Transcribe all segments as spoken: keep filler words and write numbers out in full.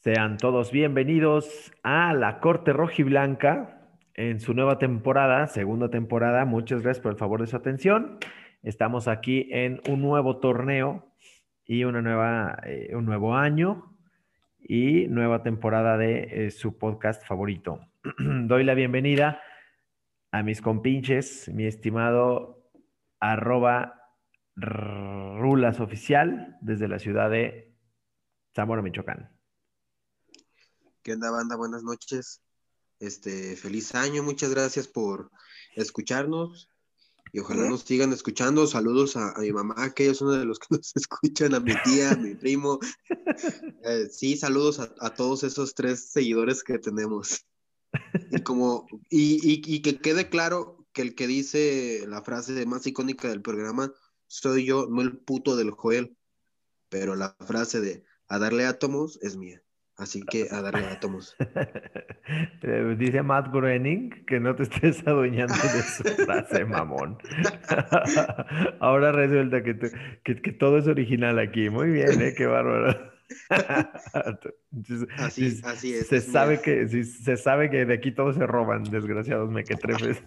Sean todos bienvenidos a la Corte Rojiblanca en su nueva temporada, segunda temporada. Muchas gracias por el favor de su atención. Estamos aquí en un nuevo torneo y una nueva, eh, un nuevo año y nueva temporada de eh, su podcast favorito. Doy la bienvenida a mis compinches, mi estimado arroba rulas oficial desde la ciudad de Zamora, Michoacán. ¿Qué onda, banda? Buenas noches. Este, feliz año. Muchas gracias por escucharnos y ojalá nos sigan escuchando. Saludos a, a mi mamá, que es uno de los que nos escuchan, a mi tía, a mi primo. Eh, sí, saludos a, a todos esos tres seguidores que tenemos. Y como, y, y, y que quede claro que el que dice la frase más icónica del programa soy yo, no el puto del Joel, pero la frase de a darle átomos es mía. Así que a darle átomos. Eh, Dice Matt Groening que no te estés adueñando de su frase, mamón. Ahora resulta que, te- que, que todo es original aquí. Muy bien, ¿eh? Qué bárbaro. Entonces, Así, sí, así es, se es mía. sabe que, sí, se sabe que de aquí todos se roban, desgraciados mequetrefes.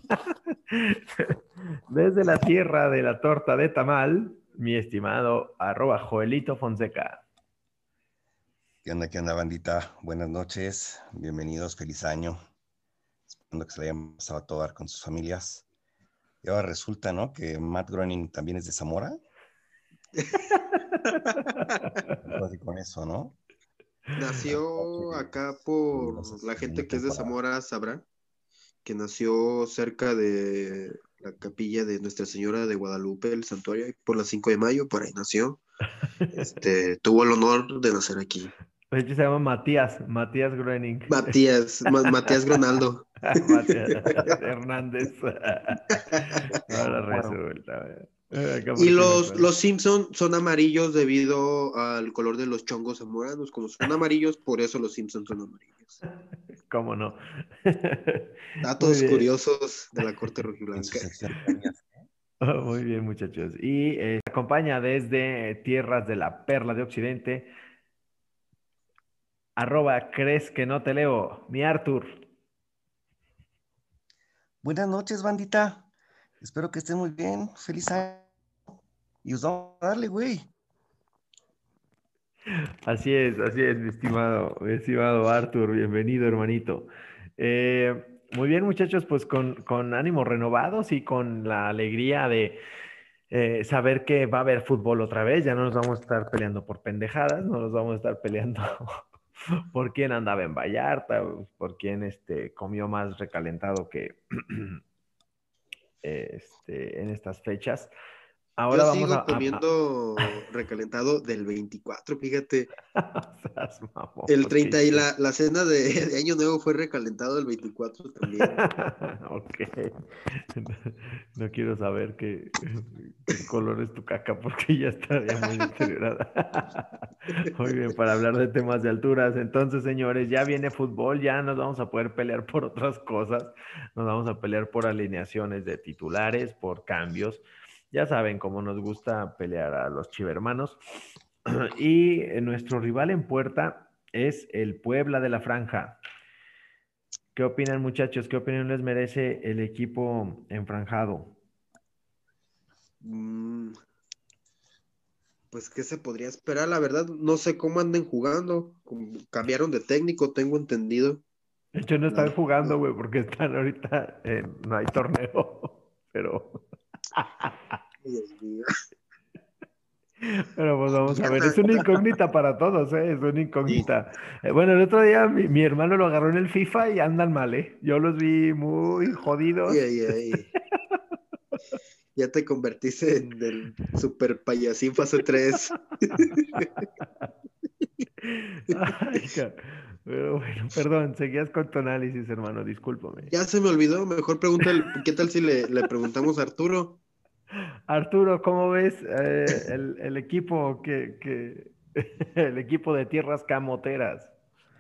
Desde la tierra de la torta de tamal, mi estimado arroba Joelito Fonseca. ¿Qué onda, qué onda, bandita? Buenas noches, bienvenidos, feliz año. Esperando que se la hayan pasado a todo dar con sus familias. Y ahora resulta, ¿no? Que Matt Groening también es de Zamora. Algo así con eso, ¿no? Nació acá por Entonces, la segunda gente que es de temporada. Zamora, sabrá que nació cerca de la capilla de Nuestra Señora de Guadalupe, el santuario, ahí por las cinco de mayo, por ahí nació. Este, tuvo el honor de nacer aquí. De hecho, se llama Matías, Matías Groening. Matías, Ma- Matías Gronaldo. Matías Hernández. Ahora Bueno, resulta. eh, Acá Y porque me los, acuerdo. los Simpson son amarillos debido al color de los chongos zamoranos. Como son amarillos, por eso los Simpson son amarillos. ¿Cómo no? Muy Datos bien. curiosos de la corte en su rojiblanca. sección de teorías. Oh, muy bien, muchachos. Y eh, acompaña desde tierras de la Perla de Occidente, arroba crees que no te leo, mi Arthur. Buenas noches, bandita. Espero que estén muy bien. Feliz año. Y os vamos a darle, güey. Así es, así es, mi estimado, mi estimado Arthur, bienvenido, hermanito. Eh, muy bien, muchachos, pues con, con ánimos renovados y con la alegría de eh, saber que va a haber fútbol otra vez. Ya no nos vamos a estar peleando por pendejadas, no nos vamos a estar peleando por quién andaba en Vallarta, por quién este, comió más recalentado que este, en estas fechas. Yo Ahora vamos a... sigo a- a- comiendo recalentado del veinticuatro, fíjate. Seas mamón, El qué treinta y chido. la, la cena de, de Año Nuevo fue recalentado del veinticuatro también. Ok. No, no quiero saber qué, qué color es tu caca porque ya estaría muy deteriorada. Muy bien, para hablar de temas de alturas. Entonces, señores, ya viene fútbol, ya nos vamos a poder pelear por otras cosas. Nos vamos a pelear por alineaciones de titulares, por cambios. Ya saben cómo nos gusta pelear a los chivermanos. Y eh, nuestro rival en puerta es el Puebla de la Franja. ¿Qué opinan, muchachos? ¿Qué opinión les merece el equipo enfranjado? Mm, pues, ¿qué se podría esperar? La verdad, no sé cómo anden jugando. Como cambiaron de técnico, tengo entendido. De hecho, no La, están jugando, la- güey, porque están ahorita, en- no hay torneo, pero, Dios mío. pero pues vamos a ver. Es Pierdan. una incógnita para todos, ¿eh? Es una Sí, incógnita. Eh, bueno, el otro día mi, mi hermano lo agarró en el FIFA y andan mal, ¿eh? Yo los vi muy ay, jodidos. ay, ay. Ya te convertiste en el super payasín fase tres. Ay, ca- pero bueno, perdón, seguías con tu análisis, hermano, discúlpame. Ya se me olvidó, mejor pregúntale, ¿qué tal si le, le preguntamos a Arturo? Arturo, ¿cómo ves eh, el, el equipo que, que el equipo de tierras camoteras?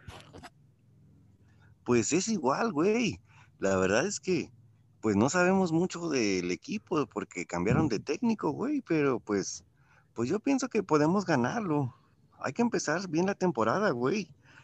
Pues es igual, güey. La verdad es que, pues no sabemos mucho del equipo porque cambiaron de técnico, güey, pero pues, pues yo pienso que podemos ganarlo. Hay que empezar bien la temporada, güey.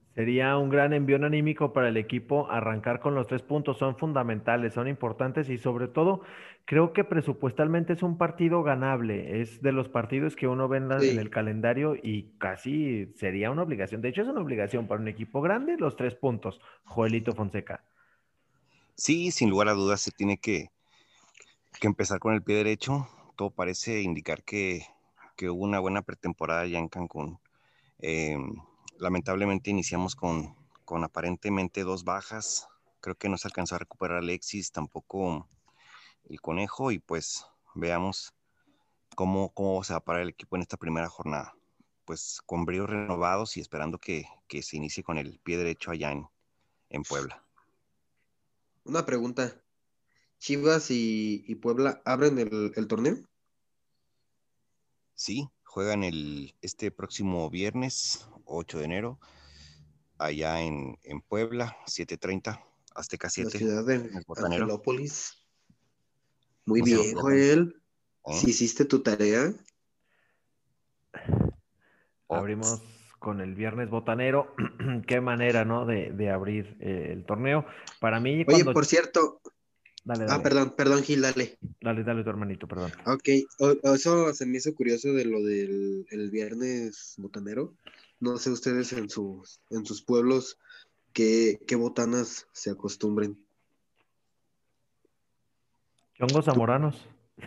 Sería un gran envión anímico para el equipo arrancar con los tres puntos. Son fundamentales, son importantes y sobre todo creo que presupuestalmente es un partido ganable. Es de los partidos que uno ve en, la- en el Sí, calendario y casi sería una obligación. De hecho, es una obligación para un equipo grande los tres puntos. Joelito Fonseca. Sí, sin lugar a dudas se tiene que, que empezar con el pie derecho. Todo parece indicar que, que hubo una buena pretemporada ya en Cancún. Eh, Lamentablemente iniciamos con, con aparentemente dos bajas. Creo que no se alcanzó a recuperar Alexis, tampoco el Conejo, y pues veamos cómo, cómo se va a parar el equipo en esta primera jornada. Pues con bríos renovados y esperando que, que se inicie con el pie derecho allá en, en Puebla. una pregunta. ¿Chivas y, y Puebla abren el, el torneo? Sí, juegan el, este próximo viernes, ocho de enero, allá en, en Puebla, siete treinta, Azteca La siete, ciudad de en el Botanero. Angelópolis. Muy No se lo bien, pierdan. Joel. ¿Eh? Si hiciste tu tarea, Oh, Abrimos con el viernes botanero. Qué manera, ¿no? De, de abrir eh, el torneo. Para mí, oye, cuando... por cierto, Dale, ah, dale. perdón, perdón, Gil, dale. Dale, dale tu hermanito, perdón. Ok, o- o eso se me hizo curioso de lo del el viernes botanero. No sé ustedes en sus, en sus pueblos qué, qué botanas se acostumbren. Chongos Tú- zamoranos.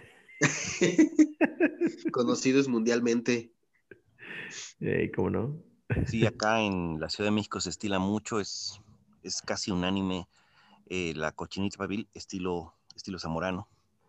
Conocidos mundialmente. Ey, ¿cómo no? sí, acá en la Ciudad de México se estila mucho, es, es casi unánime eh, la cochinita pibil estilo, estilo zamorano.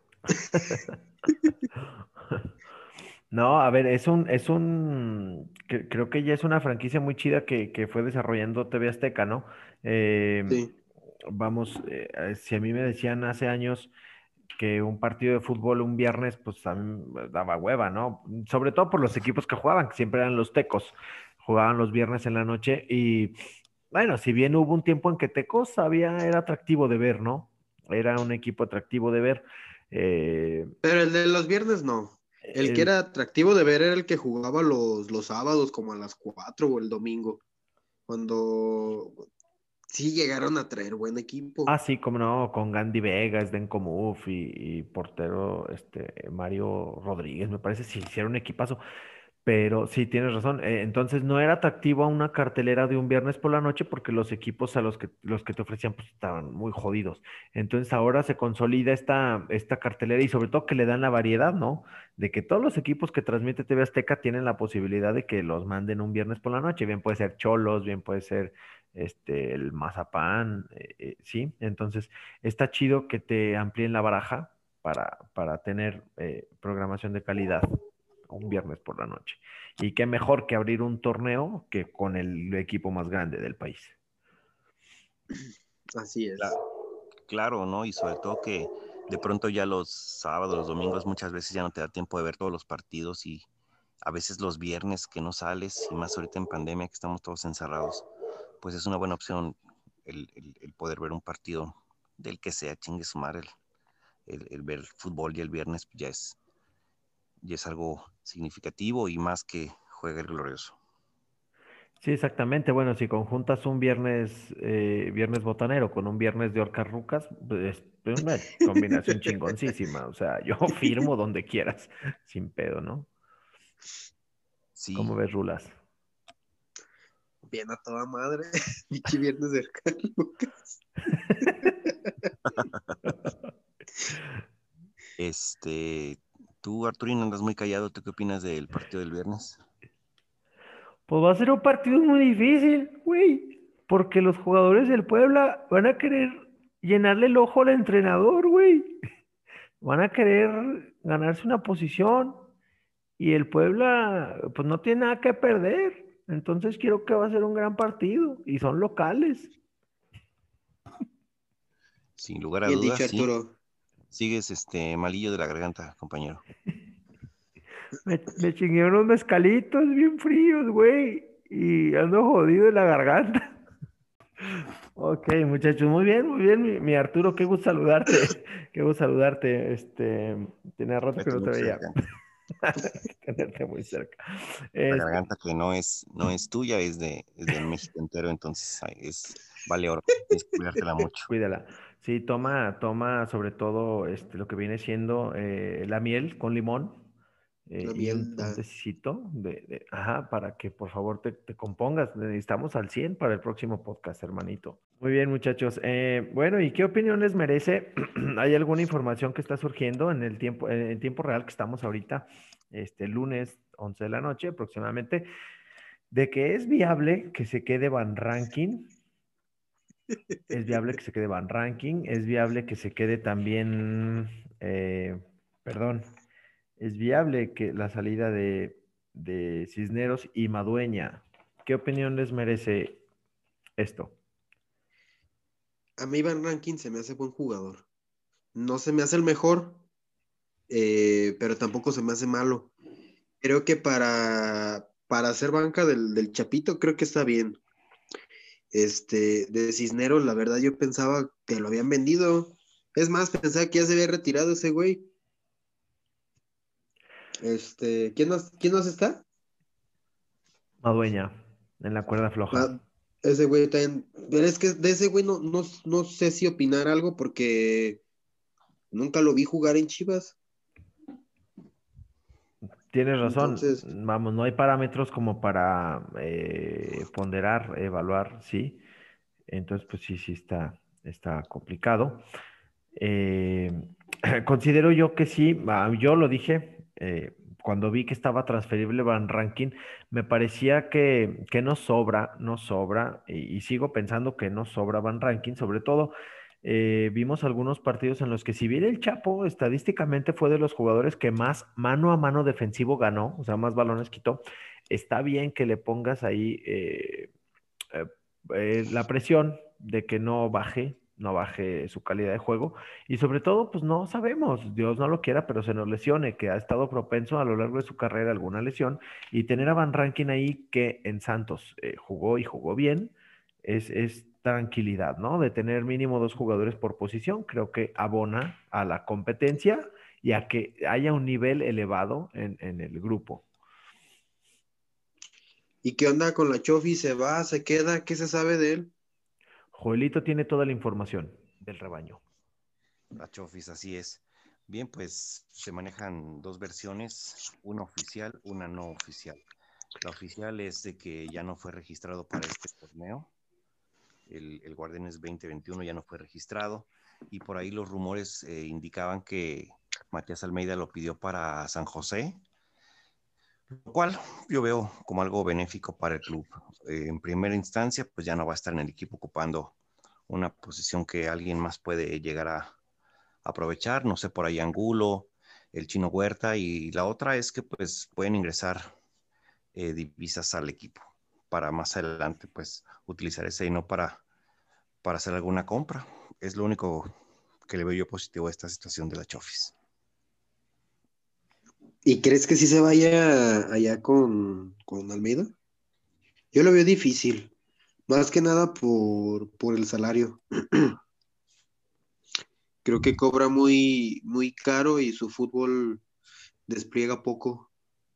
No, a ver, es un, es un, cre- creo que ya es una franquicia muy chida que, que fue desarrollando T V Azteca, ¿no? Eh, Sí, vamos, eh, eh, si a mí me decían hace años que un partido de fútbol un viernes, pues a mí me daba hueva, ¿no? Sobre todo por los equipos que jugaban, que siempre eran los Tecos, jugaban los viernes en la noche y, bueno, si bien hubo un tiempo en que Tecos había, era atractivo de ver, ¿no? Era un equipo atractivo de ver. Eh, pero el de los viernes no. El que el, era atractivo de ver era el que jugaba los, los sábados como a las cuatro o el domingo, cuando sí llegaron a traer buen equipo. Ah, sí, como no, con Gandhi Vegas, Denko Muf y, y portero este, Mario Rodríguez, me parece, sí, hicieron un equipazo. Pero sí, tienes razón. eh, entonces no era atractivo a una cartelera de un viernes por la noche porque los equipos a los que, los que te ofrecían pues estaban muy jodidos. Entonces ahora se consolida esta, esta cartelera y sobre todo que le dan la variedad, ¿no? De que todos los equipos que transmite T V Azteca tienen la posibilidad de que los manden un viernes por la noche. Bien puede ser Cholos, bien puede ser este, el Mazapán, eh, eh, ¿sí? Entonces está chido que te amplíen la baraja para, para tener eh, programación de calidad un viernes por la noche. Y qué mejor que abrir un torneo que con el equipo más grande del país. Así es. Cla- Claro, ¿no? Y sobre todo que de pronto ya los sábados, los domingos, muchas veces ya no te da tiempo de ver todos los partidos y a veces los viernes que no sales, y más ahorita en pandemia que estamos todos encerrados, pues es una buena opción el, el- el poder ver un partido del que sea, chingue su madre, el, el- el ver fútbol y el viernes ya es, ya es algo significativo y más que juega el glorioso. Sí, exactamente. Bueno, si conjuntas un viernes, eh, viernes botanero con un viernes de orcas rucas, pues, es una combinación chingoncísima. O sea, yo firmo donde quieras, sin pedo, ¿no? Sí, ¿Cómo ves, Rulas? Bien a toda madre. Pinche viernes de Lucas. este, tú Arturino andas muy callado, ¿tú qué opinas del partido del viernes? Pues va a ser un partido muy difícil, güey, porque los jugadores del Puebla van a querer llenarle el ojo al entrenador, güey. Van a querer ganarse una posición y el Puebla, pues no tiene nada que perder. Entonces creo que va a ser un gran partido y son locales. Sin lugar a Bien dudas, dicho, sí. Arturo. Sigues este malillo de la garganta, compañero. Me, me chingué unos mezcalitos bien fríos, güey, y ando jodido de la garganta. Ok, muchachos, muy bien, muy bien, mi, mi Arturo, qué gusto saludarte, qué gusto saludarte. Este, tenía rato que Vete no te muy veía. cerca. Tenerte muy cerca. La Este, garganta que no es, no es tuya, es de, es del México entero, entonces ay, es, vale oro. Tienes que cuidártela mucho. Cuídala. Sí, toma, toma sobre todo este, lo que viene siendo eh, la miel con limón eh, La y un, miel un da. tecito de, de- ajá, para que por favor te, te compongas. Necesitamos al cien para el próximo podcast, hermanito. Muy bien, muchachos. Eh, bueno, ¿y qué opinión les merece? ¿Hay alguna información que está surgiendo en el tiempo, en el tiempo real que estamos ahorita, este lunes once de la noche aproximadamente, de que es viable que se quede Van Ranking? Es viable que se quede Van Ranking, es viable que se quede también, eh, perdón, es viable que la salida de, de Cisneros y Madueña. ¿Qué opinión les merece esto? A mí Van Rankin se me hace buen jugador. No se me hace el mejor, eh, pero tampoco se me hace malo. Creo que para, para hacer banca del, del Chapito, creo que está bien. Este, de Cisneros, la verdad, yo pensaba que lo habían vendido. Es más, pensaba que ya se había retirado ese güey. Este, ¿quién nos, quién nos está? Madueña, en la cuerda floja. Ah, ese güey también. Pero es que de ese güey no, no, no sé si opinar algo porque nunca lo vi jugar en Chivas. Tienes razón, Entonces, vamos, no hay parámetros como para eh, ponderar, evaluar, ¿sí? Entonces, pues sí, sí está, está complicado. Eh, considero yo que sí, ah, yo lo dije, eh, cuando vi que estaba transferible Van Ranking, me parecía que, que no sobra, no sobra, y, y sigo pensando que no sobra Van Ranking, sobre todo eh, vimos algunos partidos en los que si bien el Chapo estadísticamente fue de los jugadores que más mano a mano defensivo ganó, o sea, más balones quitó, está bien que le pongas ahí eh, eh, eh, la presión de que no baje, no baje su calidad de juego y sobre todo, pues no sabemos, Dios no lo quiera, pero se nos lesione, que ha estado propenso a lo largo de su carrera a alguna lesión y tener a Van Rankin ahí que en Santos eh, jugó y jugó bien, es, es tranquilidad, ¿no? De tener mínimo dos jugadores por posición, creo que abona a la competencia y a que haya un nivel elevado en, en el grupo. ¿y qué onda con la Chofi? ¿Se va? ¿Se queda? ¿Qué se sabe de él? Joelito tiene toda la información del rebaño. La Chofis, así es. Bien, pues se manejan dos versiones, una oficial, una no oficial. La oficial es de que ya no fue registrado para este torneo. El, el Guardianes veinte veintiuno ya no fue registrado y por ahí los rumores eh, indicaban que Matías Almeida lo pidió para San José, lo cual yo veo como algo benéfico para el club. Eh, en primera instancia, pues ya no va a estar en el equipo ocupando una posición que alguien más puede llegar a aprovechar, no sé, por ahí Angulo, el Chino Huerta, y la otra es que pues pueden ingresar eh, divisas al equipo para más adelante pues utilizar ese dinero para, para hacer alguna compra. Es lo único que le veo yo positivo a esta situación de la Chofis. ¿Y crees que sí se vaya allá con, con Almeida? Yo lo veo difícil, más que nada por, por el salario. Creo que cobra muy, muy caro y su fútbol despliega poco.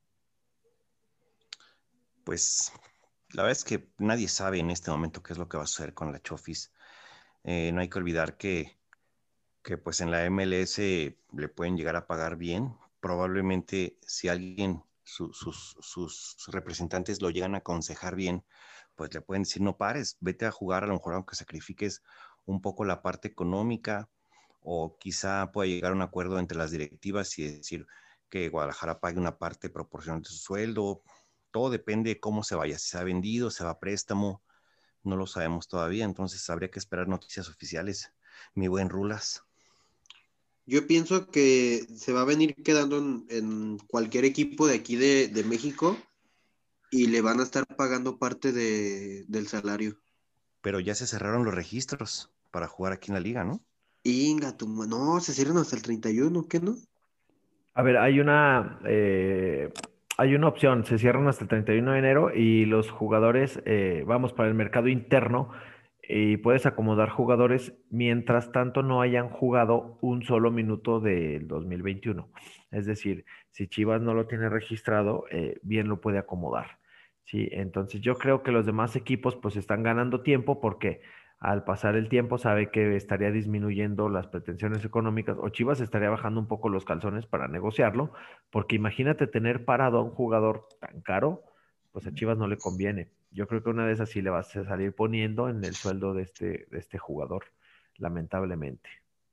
Pues la verdad es que nadie sabe en este momento qué es lo que va a suceder con la Chofis. Eh, no hay que olvidar que, que pues en la M L S le pueden llegar a pagar bien. Probablemente si alguien, su, sus, sus representantes lo llegan a aconsejar bien, pues le pueden decir no pares, vete a jugar a lo mejor aunque sacrifiques un poco la parte económica o quizá pueda llegar a un acuerdo entre las directivas y decir que Guadalajara pague una parte proporcional de su sueldo. Todo depende de cómo se vaya, si se ha vendido, se va a préstamo, no lo sabemos todavía, entonces habría que esperar noticias oficiales. Mi buen Rulas. Yo pienso que se va a venir quedando en, en cualquier equipo de aquí de, de México y le van a estar pagando parte de, del salario. Pero ya se cerraron los registros para jugar aquí en la liga, ¿no? Inga, tu ma- no, se cierran hasta el treinta y uno, ¿qué no? A ver, hay una, eh, hay una opción, se cierran hasta el treinta y uno de enero y los jugadores, eh, vamos, para el mercado interno, y puedes acomodar jugadores mientras tanto no hayan jugado un solo minuto del dos mil veintiuno. Es decir, si Chivas no lo tiene registrado, eh, bien lo puede acomodar. Sí, entonces yo creo que los demás equipos pues están ganando tiempo porque al pasar el tiempo sabe que estaría disminuyendo las pretensiones económicas o Chivas estaría bajando un poco los calzones para negociarlo, porque imagínate tener parado a un jugador tan caro, pues a Chivas no le conviene. Yo creo que una de esas sí le vas a salir poniendo en el sueldo de este, de este jugador, lamentablemente.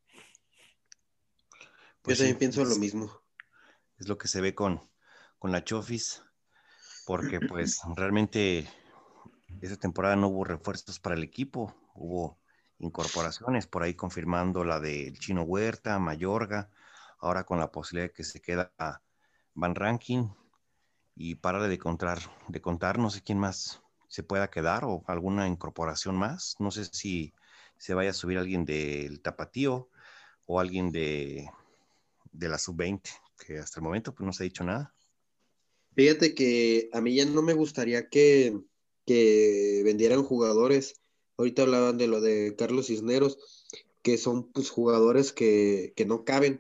Yo Pues también sí, pienso lo es, mismo. es lo que se ve con, con la Chofis, porque pues realmente esa temporada no hubo refuerzos para el equipo, hubo incorporaciones, por ahí confirmando la del Chino Huerta, Mayorga, ahora con la posibilidad de que se queda Van Rankin y para de contar, de contar, no sé quién más se pueda quedar o alguna incorporación más, no sé si se vaya a subir alguien del Tapatío o alguien de, de la sub veinte, que hasta el momento pues no se ha dicho nada. Fíjate que a mí ya no me gustaría que, que vendieran jugadores. Ahorita hablaban de lo de Carlos Cisneros, que son pues jugadores que, que no caben,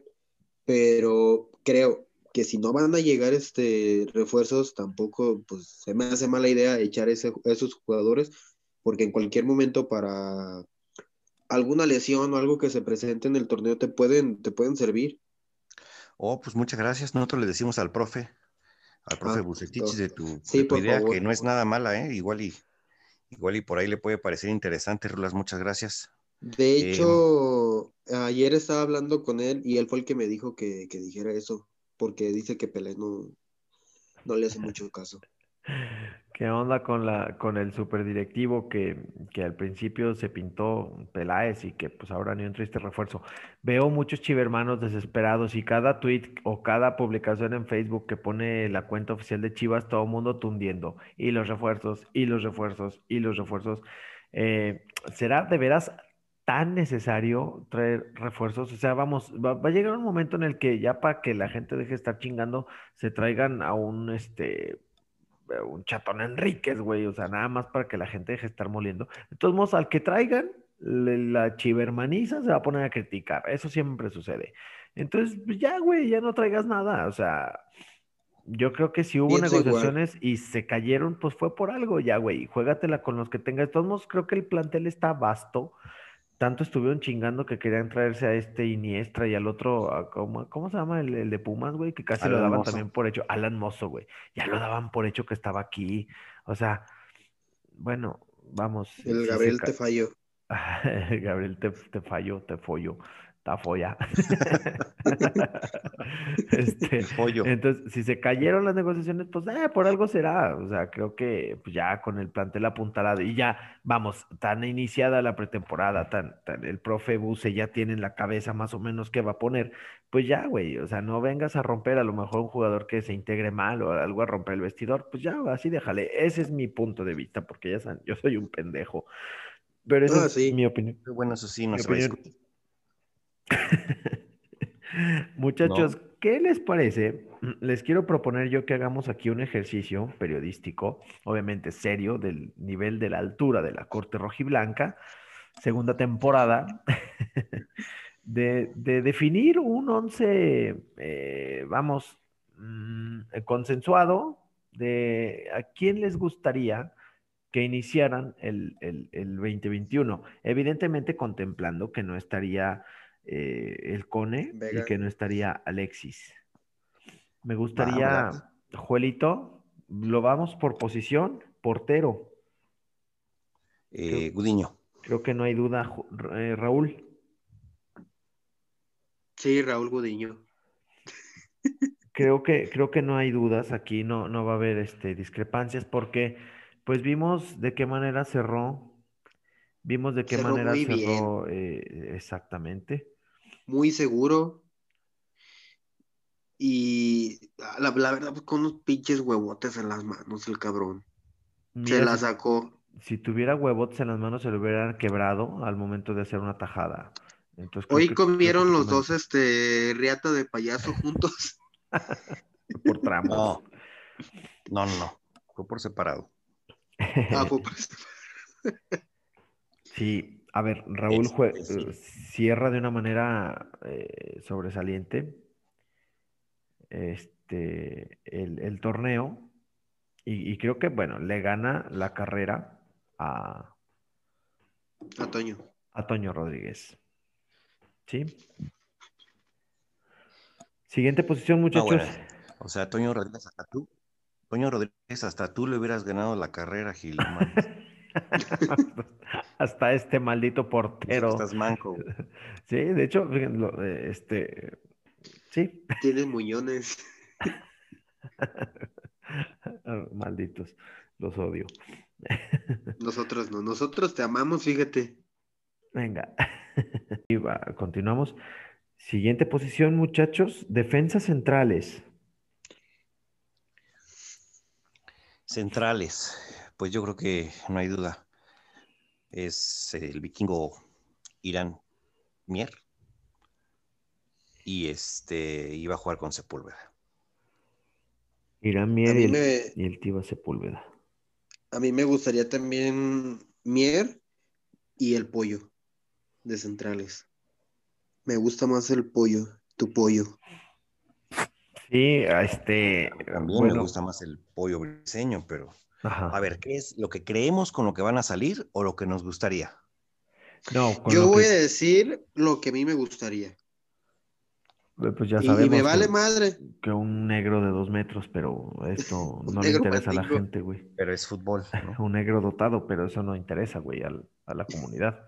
pero creo que si no van a llegar este refuerzos, tampoco pues se me hace mala idea echar ese, esos jugadores, porque en cualquier momento para alguna lesión o algo que se presente en el torneo te pueden, te pueden servir. Oh, pues muchas gracias, nosotros le decimos al profe, al profe Ah, Bucetich to- de tu, sí, de tu por idea, que favor. no es nada mala, ¿eh? Igual y, igual y por ahí le puede parecer interesante, Rulas, muchas gracias. De Eh, hecho, ayer estaba hablando con él y él fue el que me dijo que, que dijera eso, porque dice que Pelé no, no le hace mucho caso. ¿Qué onda con la, con el superdirectivo que, que al principio se pintó Peláez y que pues ahora ni un triste refuerzo? Veo muchos chivermanos desesperados y cada tweet o cada publicación en Facebook que pone la cuenta oficial de Chivas, todo el mundo tundiendo. Y los refuerzos, y los refuerzos, y los refuerzos. Eh, ¿será de veras tan necesario traer refuerzos? O sea, vamos, va, va a llegar un momento en el que ya para que la gente deje de estar chingando, se traigan a un este eh, un Chatón Enríquez, güey, o sea, nada más para que la gente deje de estar moliendo. De todos modos, al que traigan, le- la chivermaniza se va a poner a criticar, eso siempre sucede. Entonces, pues ya, güey, ya no traigas nada, o sea, yo creo que si hubo Pienso igual. negociaciones y se cayeron, pues fue por algo, ya, güey, juégatela con los que tengas. De todos modos, creo que el plantel está vasto. Tanto estuvieron chingando que querían traerse a este Iniestra y al otro, a- ¿cómo, cómo se llama? El, el de Pumas, güey, que casi lo Alan daban Mozo. también por hecho. Alan Mozo, güey. Ya lo daban por hecho que estaba aquí. O sea, bueno, vamos, si, El si se... Gabriel te ca- falló. Gabriel, te, te falló, te follo, te folla. Este, El Follo. entonces, si se cayeron las negociaciones, pues eh, por algo será. O sea, creo que pues, ya con el plantel apuntalado y ya, vamos, tan iniciada la pretemporada, tan, tan el profe Buse ya tiene en la cabeza más o menos qué va a poner, pues ya, güey, o sea, no vengas a romper a lo mejor un jugador que se integre mal o algo a romper el vestidor, pues ya, así déjale. Ese es mi punto de vista, porque ya saben, yo soy un pendejo. Pero esa Ah, es sí. mi opinión. Pero bueno, eso sí, no Mi se va a opinión. discutir, Muchachos, ¿no? ¿qué les parece? Les quiero proponer yo que hagamos aquí un ejercicio periodístico, obviamente serio, del nivel de la altura de la Corte Rojiblanca, segunda temporada, de, de definir un once, eh, vamos, mm, consensuado de a quién les gustaría que iniciaran el, el, el dos mil veintiuno. Evidentemente contemplando que no estaría eh, el Cone y Vega. que no estaría Alexis. Me Va, me late. gustaría, Juelito, lo vamos por posición, portero. Creo, Eh, Gudiño. creo que no hay duda, Ju- eh, Raúl. Sí, Raúl Gudiño. Creo que, creo que no hay dudas, aquí no, no va a haber este, discrepancias porque pues vimos de qué manera cerró, vimos de qué Cerró manera muy bien, cerró eh, exactamente. muy seguro y la, la verdad, pues, con unos pinches huevotes en las manos, el cabrón. Se Mira, la si, sacó. si tuviera huevotes en las manos se le hubieran quebrado al momento de hacer una tajada. Entonces creo Hoy que, creo que comieron fue los dos, mérito. este, riata de payaso juntos. Por tramos. No, no, no, no. Fue por separado. Ah, fue por eso. Sí, a ver, Raúl jue- Este, eh, sí. cierra de una manera eh, sobresaliente este, el, el torneo y, y creo que, bueno, le gana la carrera a, A Toño. a Toño Rodríguez. ¿Sí? Siguiente posición, No, muchachos. bueno, o sea, Toño Rodríguez, hasta tú, Toño Rodríguez, hasta tú le hubieras ganado la carrera, Gil, no mames. Hasta este maldito Y eso que portero. estás manco, güey. Sí, de hecho, fíjense, lo- eh, este, sí, Tiene muñones. malditos, los odio. Nosotros no. Nosotros te amamos, fíjate. Venga, y va, continuamos. Siguiente posición, muchachos, defensas centrales. Centrales, pues yo creo que no hay duda. Es el vikingo Irán Mier y este iba a jugar con Sepúlveda. Irán A Mier y mí el, me, y el Tiva Sepúlveda. a mí me gustaría también Mier y el pollo de centrales. Me gusta más el pollo, tu pollo. Sí, este, A mí también me bueno, gusta más el pollo briseño, pero a ajá. ver, ¿qué es lo que creemos con lo que van a salir o lo que nos gustaría? No, con Yo lo voy a que, decir lo que a mí me gustaría. eh, pues ya Y, y me sabemos que, vale madre. que un negro de dos metros, pero esto Un no le negro interesa a la mandingo. gente, güey. Pero es fútbol, ¿no? Un negro dotado, pero eso no interesa, güey, al- a la comunidad.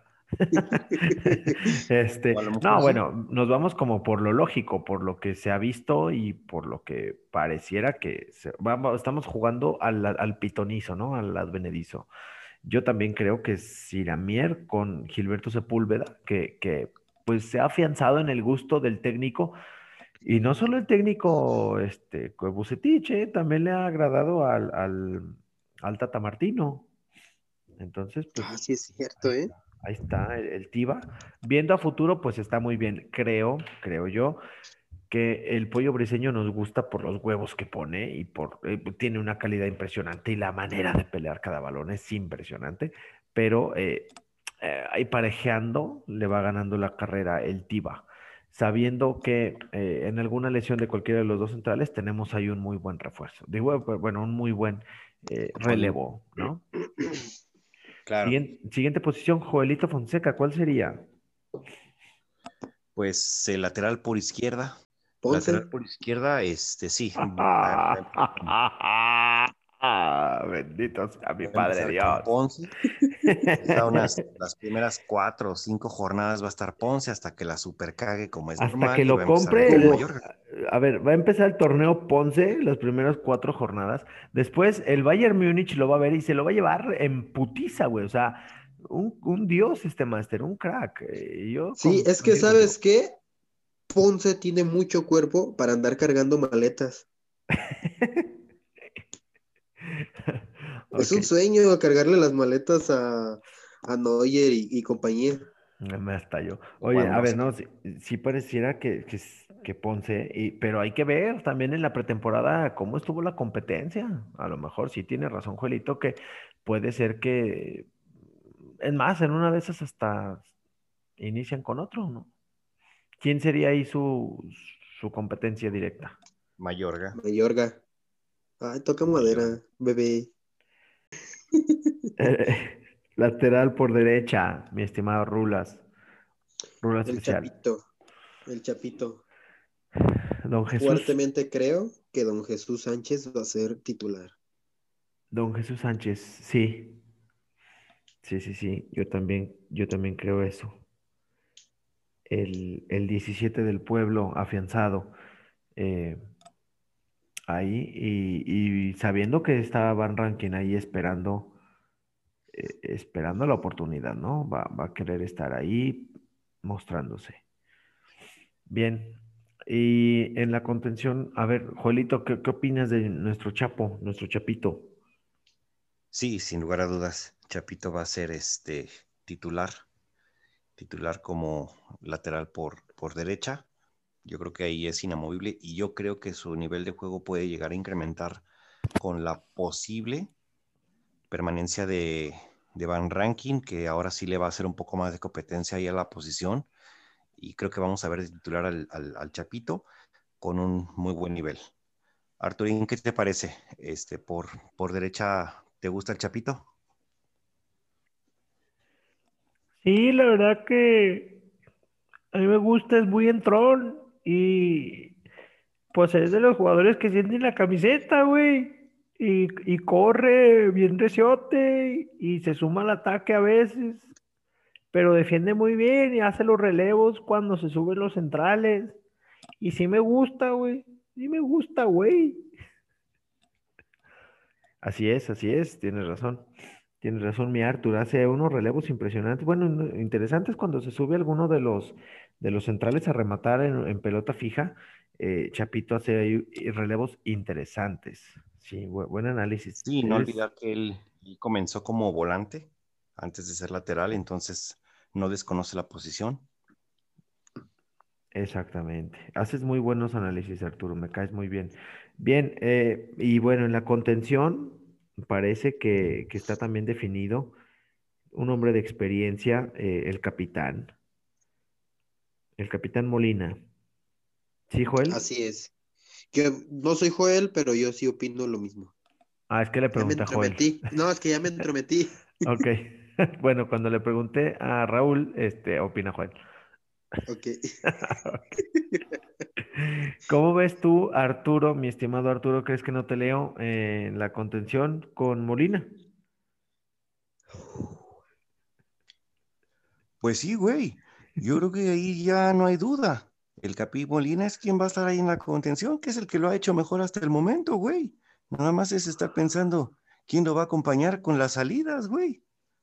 O Este, a lo mejor no, sí. bueno, nos vamos como por lo lógico, por lo que se ha visto y por lo que pareciera que se- vamos, estamos jugando al, al pitonizo, ¿no? Al advenedizo. Yo también creo que Siramier con Gilberto Sepúlveda, que, que pues se ha afianzado en el gusto del técnico, y no solo el técnico, este, Bucetich, ¿eh? También le ha agradado al, al, al Tata Martino. Entonces, pues Ah, sí es ahí cierto, ¿eh? está, ahí está el, el Tiva. Viendo a futuro, pues está muy bien. Creo, creo yo, que el pollo briseño nos gusta por los huevos que pone y por eh, tiene una calidad impresionante y la manera de pelear cada balón es impresionante, pero eh, eh, ahí parejeando le va ganando la carrera el Tiva, sabiendo que eh, en alguna lesión de cualquiera de los dos centrales tenemos ahí un muy buen refuerzo, digo, eh, bueno, un muy buen eh, Colín. relevo, ¿no? Claro. Siguiente, siguiente posición, Joelito Fonseca, ¿cuál sería? Pues el lateral por izquierda. Ponce. Lateral por izquierda, este sí, va, va a empezar con, Bendito sea mi va a Padre empezar con Dios. Ponce. Quizá unas, las primeras cuatro o cinco jornadas va a estar Ponce hasta que la super cague como es Hasta que normal y va lo a empezar a ir con Como, compre, Mayorga. a ver, va a empezar el torneo Ponce, las primeras cuatro jornadas. Después el Bayern Múnich lo va a ver y se lo va a llevar en putiza, güey. O sea, un, un dios este máster, un crack. Eh, Yo sí, con- es que coincido contigo. ¿sabes qué? Ponce tiene mucho cuerpo para andar cargando maletas. Es Ok, un sueño cargarle las maletas a, a Neuer y, y compañía. me estalló. Oye, a ver, no, Lewandowski. sí, sí pareciera que, que, s- que Ponce, y- pero hay que ver también en la pretemporada cómo estuvo la competencia. A lo mejor sí tiene razón, Juelito, que puede ser que, es más, en una de esas hasta inician con otro, ¿no? ¿Quién sería ahí su, su competencia directa? Mayorga. Mayorga. Ay, toca Mayorga. madera, bebé. Eh, lateral por derecha, mi estimado Rulas, Rulas El especial. Chapito, el Chapito. Don Jesús, Fuertemente creo que don Jesús Sánchez va a ser titular. Don Jesús Sánchez, sí, sí, sí, sí, yo también, yo también creo eso. El, el diecisiete del pueblo afianzado eh, ahí y, y sabiendo que estaba Van Rankin ahí esperando, eh, esperando la oportunidad, ¿no? Va, va a querer estar ahí mostrándose. Bien. Y en la contención, a ver, Joelito, ¿qué, qué opinas de nuestro Chapo, nuestro Chapito? Sí, sin lugar a dudas, Chapito va a ser este titular, titular como lateral por, por derecha. Yo creo que ahí es inamovible y yo creo que su nivel de juego puede llegar a incrementar con la posible permanencia de, de Van Rankin, que ahora sí le va a hacer un poco más de competencia ahí a la posición. Y creo que vamos a ver de titular al, al, al Chapito con un muy buen nivel. Arturín, ¿qué te parece? Este, por, por derecha, ¿te gusta el Chapito? Sí, la verdad que a mí me gusta, es muy entrón y pues es de los jugadores que sienten la camiseta, güey. Y, y corre bien reciote y se suma al ataque a veces, pero defiende muy bien y hace los relevos cuando se suben los centrales. Y sí me gusta, güey. Sí me gusta, güey. Así es, así es, tienes razón. Tienes razón, mi Arthur. Hace unos relevos impresionantes. Bueno, no- interesantes cuando se sube alguno de los de los centrales a rematar en, en pelota fija. eh, Chapito hace ahí eh, relevos interesantes. Sí, bu- buen análisis. Sí, no Eres olvidar que él, él comenzó como volante antes de ser lateral, entonces no desconoce la posición. exactamente. Haces muy buenos análisis, Arturo. Me caes muy bien. Bien, eh, y bueno, en la contención parece que, que está también definido un hombre de experiencia, eh, el capitán. El capitán Molina. ¿Sí, Joel? Así es. Yo no soy Joel, pero yo sí opino lo mismo. Ah, es que le Ya me pregunté a Joel. entrometí. No, es que ya me entrometí. Ok. Bueno, cuando le pregunté a Raúl, este, opina Joel. Ok. Ok. ¿Cómo ves tú, Arturo, mi estimado Arturo? ¿Crees que no te leo eh, en la contención con Molina? Pues sí, güey. Yo creo que ahí ya no hay duda. El Capi Molina es quien va a estar ahí en la contención, que es el que lo ha hecho mejor hasta el momento, güey. Nada más es estar pensando quién lo va a acompañar con las salidas, güey.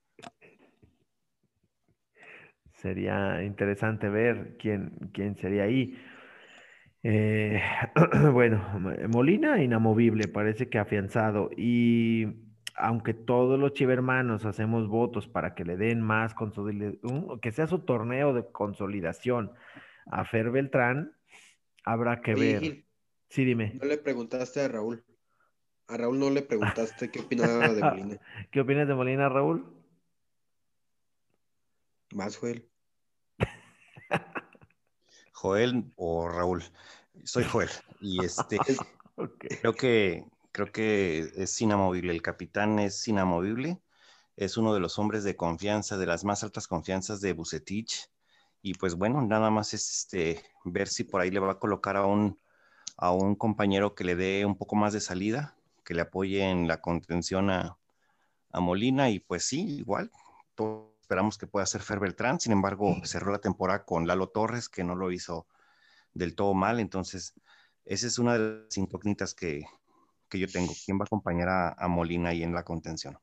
Sería interesante ver quién, quién sería ahí. Eh, bueno, Molina inamovible, parece que afianzado. Y aunque todos los chivermanos hacemos votos para que le den más consolidación, que sea su torneo de consolidación a Fer Beltrán, habrá que Oye, ver. Gil, Sí, dime. no le preguntaste a Raúl. A Raúl no le preguntaste qué opinaba de Molina. ¿Qué opinas de Molina, Raúl? Más, Joel. Joel o Raúl. Soy Joel. Y este, Ok. creo que, creo que es inamovible. El capitán es inamovible. Es uno de los hombres de confianza, de las más altas confianzas de Vucetich. Y pues bueno, nada más es este, ver si por ahí le va a colocar a un, a un compañero que le dé un poco más de salida, que le apoye en la contención a, a Molina. Y pues sí, igual, todos esperamos que pueda ser Fer Beltrán. Sin embargo, cerró la temporada con Lalo Torres, que no lo hizo del todo mal. Entonces, esa es una de las incógnitas que, que yo tengo. ¿Quién va a acompañar a, a Molina ahí en la contención?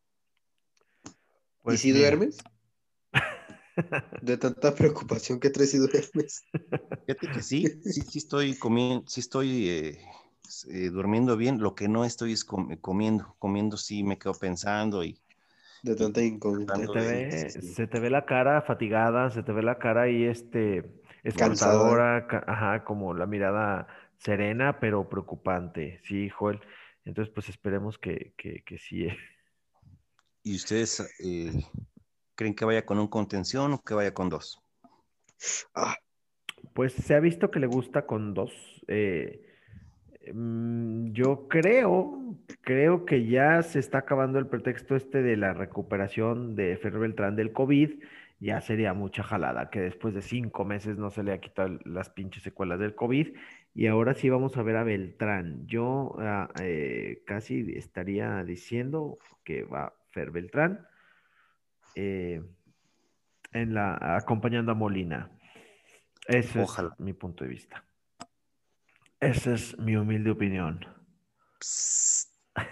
¿Y Pues si mira. duermes? De tanta preocupación que traes si duermes. Fíjate que sí, sí, sí estoy comiendo, sí estoy eh, eh, durmiendo bien. Lo que no estoy es com- comiendo. Comiendo sí me quedo pensando y, De y tanta Se incógnita. te Sí, sí, ve, sí. se te ve la cara fatigada, se te ve la cara ahí, este, Cansada. escrutadora, ca- ajá, como la mirada serena, pero preocupante, sí, Joel. Entonces, pues esperemos que, que, que sí. eh. ¿Y ustedes eh, creen que vaya con un contención o que vaya con dos? Ah, Pues se ha visto que le gusta con dos. eh, mm, yo creo, creo que ya se está acabando el pretexto este de la recuperación de Fer Beltrán del COVID. Ya sería mucha jalada que después de cinco meses no se le ha quitado el- las pinches secuelas del COVID. Y ahora sí vamos a ver a Beltrán. Yo ah, eh, casi estaría diciendo que va Fer Beltrán eh, en la, acompañando a Molina. Ese es Ojalá. mi punto de vista. Esa es mi humilde opinión. Psst.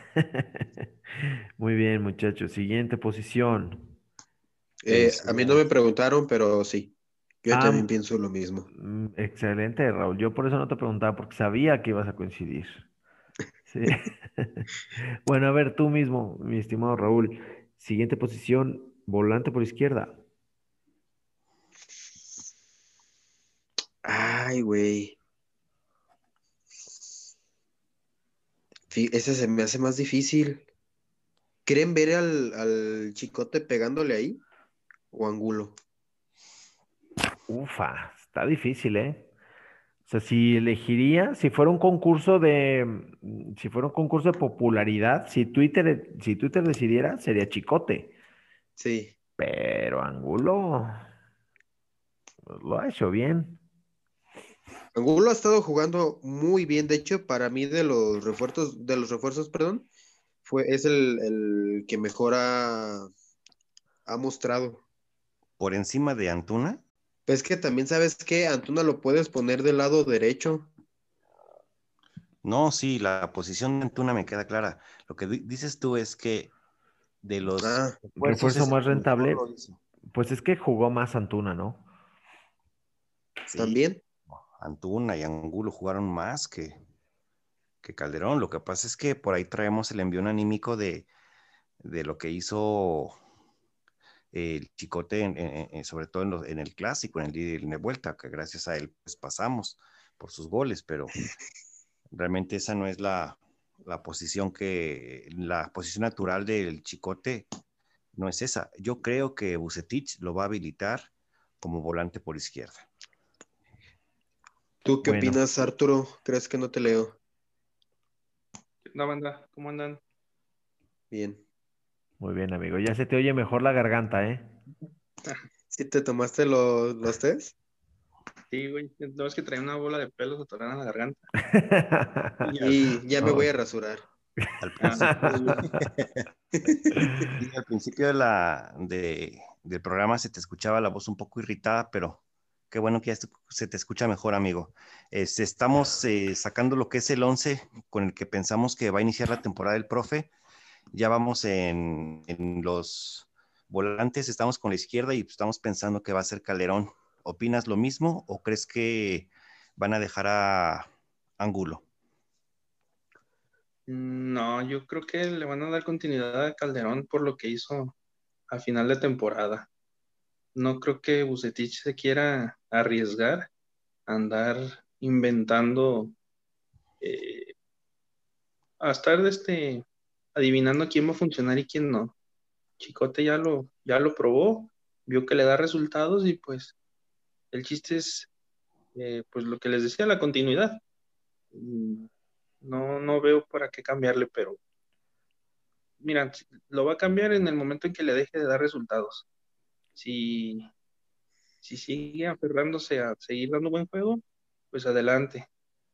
Muy bien, muchachos. Siguiente posición. eh, a mí no me Tenemos. preguntaron, pero sí. Yo Ah, también pienso lo mismo. mm, excelente, Raúl. Yo por eso no te preguntaba, porque sabía que ibas a coincidir. Sí. Bueno, a ver, tú mismo, mi estimado Raúl. Siguiente posición, volante por izquierda. Ay, güey. Fí- Ese se me hace más difícil. ¿Creen ver al, al Chicote pegándole ahí? ¿O Angulo? Ufa, está difícil, ¿eh? O sea, si elegiría, si fuera un concurso de, mm, si fuera un concurso de popularidad, si Twitter, si Twitter decidiera, sería Chicote. Sí. Pero Angulo pues, lo ha hecho bien. Angulo ha estado jugando muy bien. De hecho, para mí de los refuerzos, de los refuerzos, perdón, fue, es el, el que mejor ha, ha mostrado. Por encima de Antuna, Pues que también sabes que Antuna lo puedes poner del lado derecho. no, sí, la posición de Antuna me queda clara. Lo que di- dices tú es que de los Ah, esfuerzos Refuerzo es el más que mejor rentable, lo hizo. pues es que jugó más Antuna, ¿no? Sí, también. Antuna y Angulo jugaron más que, que Calderón. Lo que pasa es que por ahí traemos el envión anímico de, de lo que hizo eh, el Chicote, en- en- en- sobre todo en, los- en el clásico, en el ida y en la vuelta, que gracias a él pues, pasamos por sus goles, pero realmente esa no es la, la posición que, la posición natural del Chicote no es esa. Yo creo que Vucetich lo va a habilitar como volante por izquierda. ¿Tú qué Bueno, opinas, Arturo? ¿Crees que no te leo? ¿Qué onda, banda? ¿Cómo andan? Bien. muy bien, amigo. Ya se te oye mejor la garganta, ¿eh? ¿Sí te tomaste los, los test? Sí, güey. No, es que traía una bola de pelos atorada en la garganta. Y ya. Y ya me voy Oh. a rasurar. Al Ah, principio, muy bien. sí, al principio de la, de, del programa se te escuchaba la voz un poco irritada, pero qué bueno que ya se se te escucha mejor, amigo. Este, estamos eh, sacando lo que es el once con el que pensamos que va a iniciar la temporada del profe. Ya vamos en, en los volantes, estamos con la izquierda y estamos pensando que va a ser Calderón. ¿Opinas lo mismo o crees que van a dejar a Angulo? No, yo creo que le van a dar continuidad a Calderón por lo que hizo a final de temporada. No creo que Vucetich se quiera arriesgar a andar inventando, eh, a estar de este, adivinando quién va a funcionar y quién no. Chicote ya lo, ya lo probó, vio que le da resultados y pues el chiste es, eh, pues lo que les decía, la continuidad. Mm, No, no veo para qué cambiarle, pero mira, lo va a cambiar en el momento en que le deje de dar resultados. Si, si sigue aferrándose a seguir dando buen juego, pues adelante.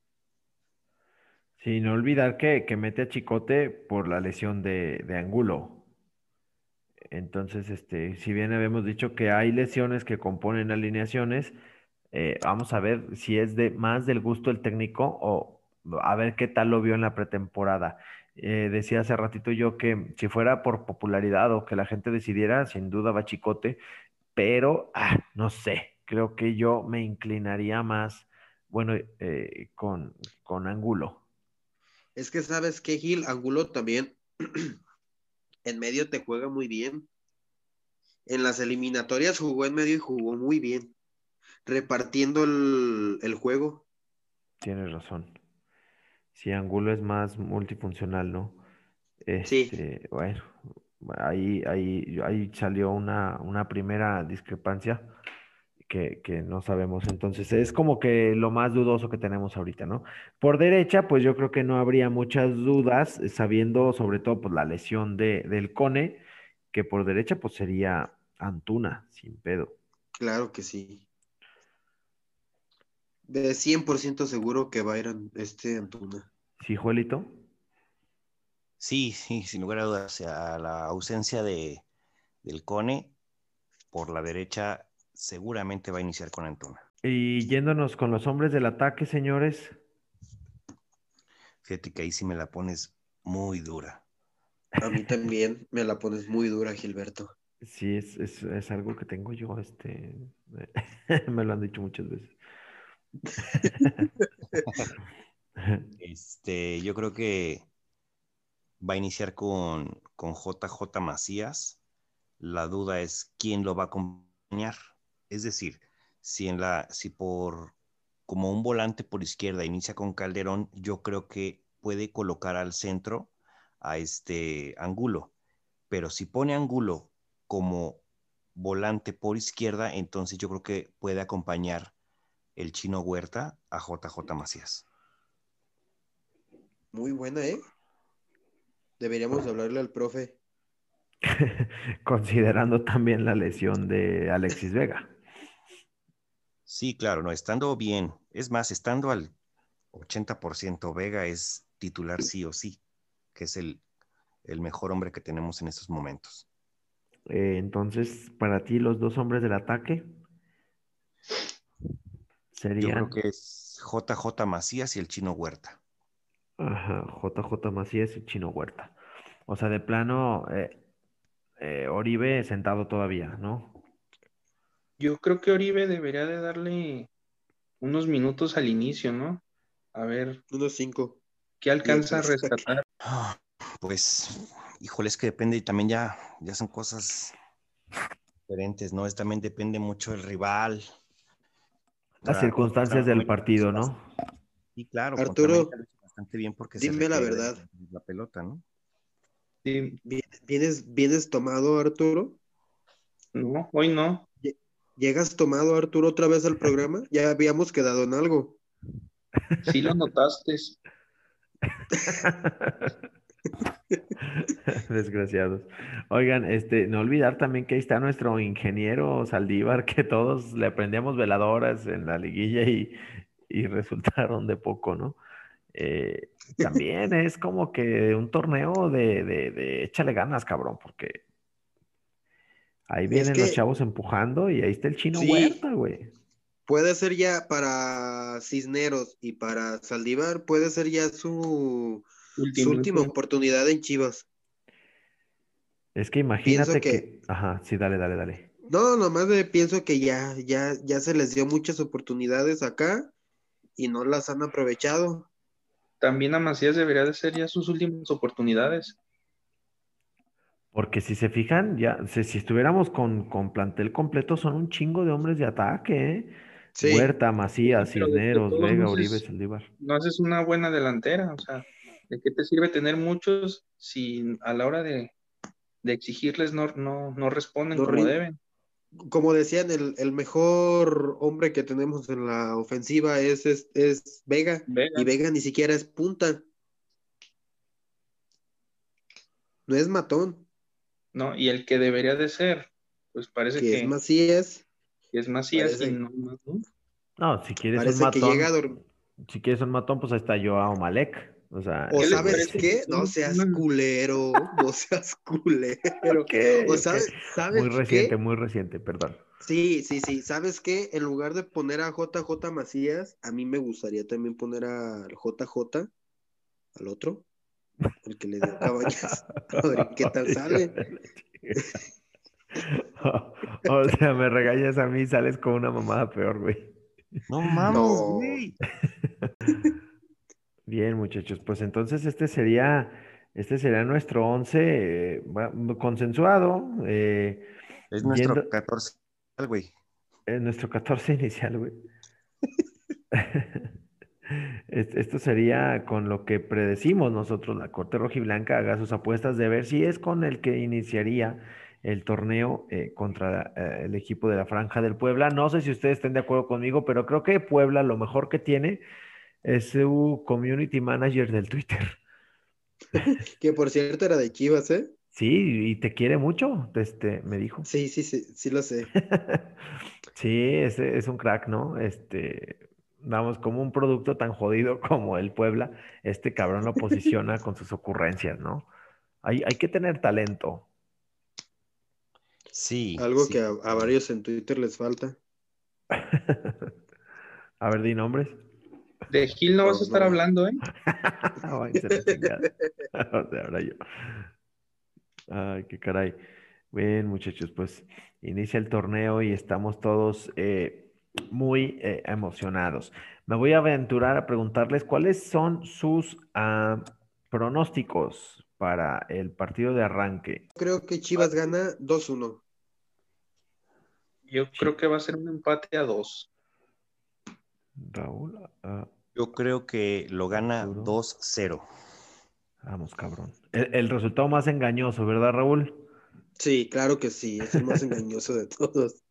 Sin olvidar que, que mete a Chicote por la lesión de, de Angulo. Entonces, este, si bien habíamos dicho que hay lesiones que componen alineaciones, eh, vamos a ver si es de más del gusto del técnico o a ver qué tal lo vio en la pretemporada. Eh, decía hace ratito yo que si fuera por popularidad o que la gente decidiera, sin duda va Chicote, pero ah, no sé, creo que yo me inclinaría más, bueno, eh, con, con Angulo. Es que sabes que Gil Angulo también en medio te juega muy bien. En las eliminatorias jugó en medio y jugó muy bien, repartiendo el, el juego. Tienes razón. Si Angulo es más multifuncional, ¿no? Sí, Este, bueno, ahí, ahí, ahí salió una, una primera discrepancia que, que no sabemos. Entonces, es como que lo más dudoso que tenemos ahorita, ¿no? Por derecha, pues yo creo que no habría muchas dudas, eh, sabiendo sobre todo pues, la lesión de, del Cone, que por derecha pues sería Antuna, sin pedo. claro que sí. De cien por ciento seguro que va a ir an- este Antuna. ¿Sí, Juelito? Sí, sí, sin lugar a dudas, o sea, la ausencia de, del Cone por la derecha seguramente va a iniciar con Antuna. Y yéndonos con los hombres del ataque, señores. Fíjate que ahí sí me la pones muy dura. A mí también me la pones muy dura, Gilberto. Sí, es, es, es algo que tengo yo, este, me lo han dicho muchas veces. Este, yo creo que va a iniciar con, con J J Macías. La duda es quién lo va a acompañar. Es decir, si en la, si por como un volante por izquierda inicia con Calderón, yo creo que puede colocar al centro a este Angulo. pero si pone a Angulo como volante por izquierda, entonces yo creo que puede acompañar el Chino Huerta a J J Macías. Muy buena, ¿eh? Deberíamos hablarle al profe. Considerando también la lesión de Alexis Vega. Sí, claro, no, estando bien, es más, estando al ochenta por ciento Vega es titular sí o sí, que es el, el mejor hombre que tenemos en estos momentos. Eh, entonces, para ti, los dos hombres del ataque Yo creo serían que es J J Macías y el Chino Huerta. ajá, J J Macías y Chino Huerta. O sea, de plano, eh, eh, Oribe sentado todavía, ¿no? Yo creo que Oribe debería de darle unos minutos al inicio, ¿no? A ver Unos cinco qué alcanza a mientras. rescatar. Ah, pues, híjole, es que depende y también ya, ya son cosas diferentes, ¿no? Es, también depende mucho del rival. Las Contra, contra circunstancias del América lo hizo partido, ¿no? bastante, sí, claro, contra América Arturo, lo hizo bastante bien porque se dime la retiró de verdad. la pelota, ¿no? Sí, ¿Vie- ¿Vienes, vienes tomado, Arturo? no, hoy no. Lle- ¿Llegas tomado, Arturo, otra vez al programa? Ya habíamos quedado en algo. Sí lo notaste. Desgraciados. Oigan, este, no olvidar también que ahí está nuestro ingeniero Saldívar, que todos le prendíamos veladoras en la liguilla y, y resultaron de poco, ¿no? Eh, también es como que un torneo de, de, de échale ganas, cabrón, porque ahí Es vienen los que chavos empujando y ahí está el Chino sí, Huerta, güey. puede ser ya para Cisneros y para Saldívar, puede ser ya su, su última Ultimito. oportunidad en Chivas. Es que Pienso imagínate que, que, ajá, sí, dale, dale, dale. no, nomás de- pienso que ya, ya, ya se les dio muchas oportunidades acá y no las han aprovechado. También a Macías debería de ser ya sus últimas oportunidades. Porque si se fijan, ya, si, si estuviéramos con, con plantel completo, son un chingo de hombres de ataque, ¿eh? Sí, Huerta, Sí, Macías, pero de, de Cisneros, todos Vega, modos Uribe, es- Saldívar. no haces una buena delantera. O sea, ¿de qué te sirve tener muchos si a la hora de, de exigirles no, no, no responden no como rin- deben? como decían, el, el mejor hombre que tenemos en la ofensiva es, es, es Vega, y Vega, Vega ni siquiera es punta, no es matón, ¿no? Y el que debería de ser, pues parece que es que, Macías, que es Macías y parece, no, no, no. No, si quieres un parece que llega a matón, dormir. si quieres un matón, pues ahí está Joao Malek. O sea, O ¿Qué les sabes parece este. si qué, no hacemos seas una, culero, no seas culero. Ok, O ok. sabes, Muy ¿sabes reciente, qué? muy reciente, perdón. Sí, sí, sí, ¿sabes qué? En lugar de poner a J J Macías, a mí me gustaría también poner al J J, al otro, el que le dio a Cabañas. A ver qué tal Hijo sale. de la chingada. O sea, me regañas a mí y sales con una mamada peor, güey. No mames, No, güey. Bien, muchachos, pues entonces este sería, este sería nuestro once eh, va- consensuado, eh, Es nuestro yendo catorce, güey. en nuestro catorce inicial, güey. Es- Esto sería con lo que predecimos nosotros, la Corte Rojiblanca haga sus apuestas de ver si es con el que iniciaría el torneo eh, contra eh, el equipo de la Franja del Puebla. No sé si ustedes estén de acuerdo conmigo, pero creo que Puebla lo mejor que tiene es su community manager del Twitter. que por cierto era de Chivas, ¿eh? Sí, y te quiere mucho, este, me dijo. Sí, sí, sí, sí lo sé. Sí, ese es un crack, ¿no? Este, vamos, como un producto tan jodido como el Puebla, este cabrón lo posiciona con sus ocurrencias, ¿no? Hay, hay que tener talento. Sí, Algo sí. que a, a varios en Twitter les falta. A ver, di nombres. de Gil no vas a No, estar no. hablando, ¿eh? Váyanse a la chingada. O sea, ahora yo. Ay, qué caray. Bien, muchachos, pues inicia el torneo y estamos todos eh, muy eh, emocionados. Me voy a aventurar a preguntarles cuáles son sus ah, pronósticos para el partido de arranque. Creo que Chivas gana dos uno. Yo creo Chi- que va a ser un empate a dos. Raúl, ah, Yo creo que lo gana Arturo. dos cero. Vamos, cabrón. El, el resultado más engañoso, ¿verdad, Raúl? Sí, claro que sí, es el más engañoso de todos.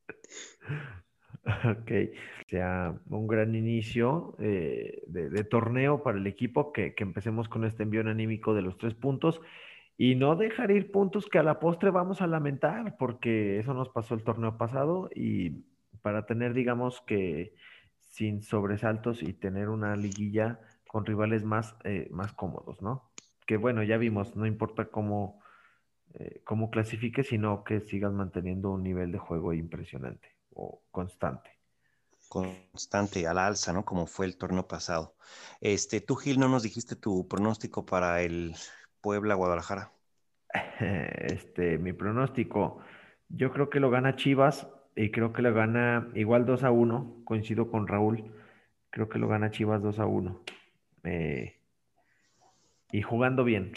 Ok, o sea, un gran inicio eh, de, de torneo para el equipo, que, que empecemos con este envío anímico de los tres puntos y no dejar ir puntos que a la postre vamos a lamentar, porque eso nos pasó el torneo pasado y para tener, digamos que sin sobresaltos y tener una liguilla con rivales más, eh, más cómodos, ¿no? Que bueno, ya vimos, no importa cómo, eh, cómo clasifiques, sino que sigas manteniendo un nivel de juego impresionante o constante. Constante, a la alza, ¿no? Como fue el torneo pasado. Este, tú, Gil, no nos dijiste tu pronóstico para el Puebla-Guadalajara. Este, mi pronóstico, yo creo que lo gana Chivas y creo que lo gana igual dos a uno. Coincido con Raúl, creo que lo gana Chivas dos a uno. Eh, y jugando bien,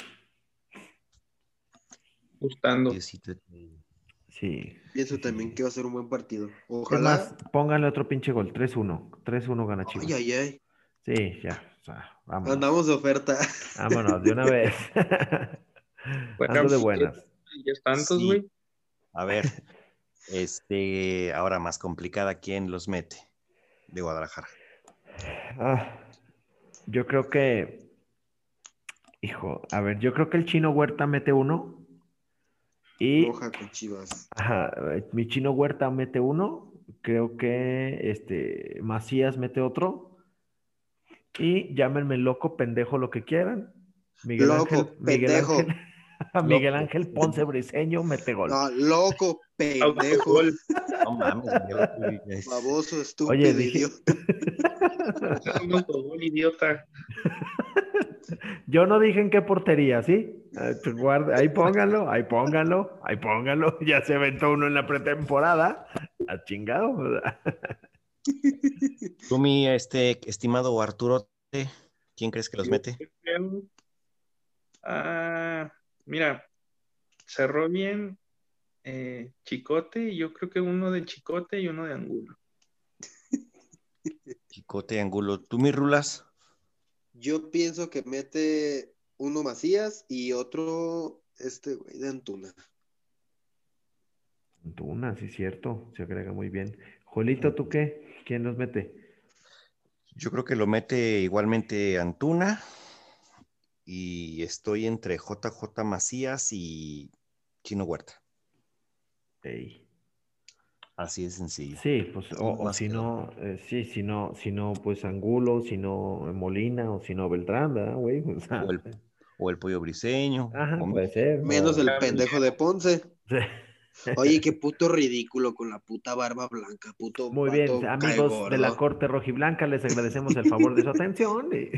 Gustando. Diosito. sí, sí, Pienso sí, también sí. que va a ser un buen partido. Es más, Ojalá. pónganle otro pinche gol, tres uno, tres uno gana Ay, Chivas. ay, ay. Sí, ya, o sea, vámonos, Andamos de oferta. vámonos, de una vez. Ando Fueran de diez buenas. diez tantos, Sí, güey. a ver, este, ahora más complicada, ¿quién los mete de Guadalajara? Ah, yo creo que, hijo, a ver, yo creo que el Chino Huerta mete uno y Moja con Chivas. ajá, eh, mi Chino Huerta mete uno, creo que este Macías mete otro, y llámenme loco, pendejo, lo que quieran. Miguel Ángel, Loco, Miguel Ángel, pendejo. Miguel Loco. Ángel Ponce Briseño mete gol. No, loco, pendejo. Autogol. No mames, güey, otro güey, es- Baboso, Oye, estúpido, dije, idiota. Ese es un autogol, idiota. yo no dije en qué portería, ¿sí? Ah, pues guarda- ahí pónganlo, ahí pónganlo, ahí pónganlo. Ya se aventó uno en la pretemporada. A chingado, ¿verdad? Tú, mi este, estimado Arturo, ¿quién crees que los Yo mete? creo. Ah, mira, cerró bien eh, Chicote, y yo creo que uno de Chicote y uno de Angulo. Chicote, Angulo. ¿Tú, mi Rulas? Yo pienso que mete uno Macías y otro, este güey de Antuna. Antuna, sí, cierto, se agrega muy bien. Jolito, ¿tú qué? ¿Quién nos mete? Yo creo que lo mete igualmente Antuna y estoy entre J J Macías y Chino Huerta. Ey. Así de sencillo. Sí, pues, o, ¿Quién o más si quedó? no, eh, sí, si no, si no, pues Angulo, si no Molina, o si no Beltrán, ¿verdad, güey? O O sea, el, o el Pollo Briseño, ajá, o puede Mier. ser. Menos O, el pendejo de Ponce. sí. Oye, qué puto ridículo con la puta barba blanca, puto Muy bien, vato cae amigos de la gordo. corte rojiblanca, les agradecemos el favor de su atención. y-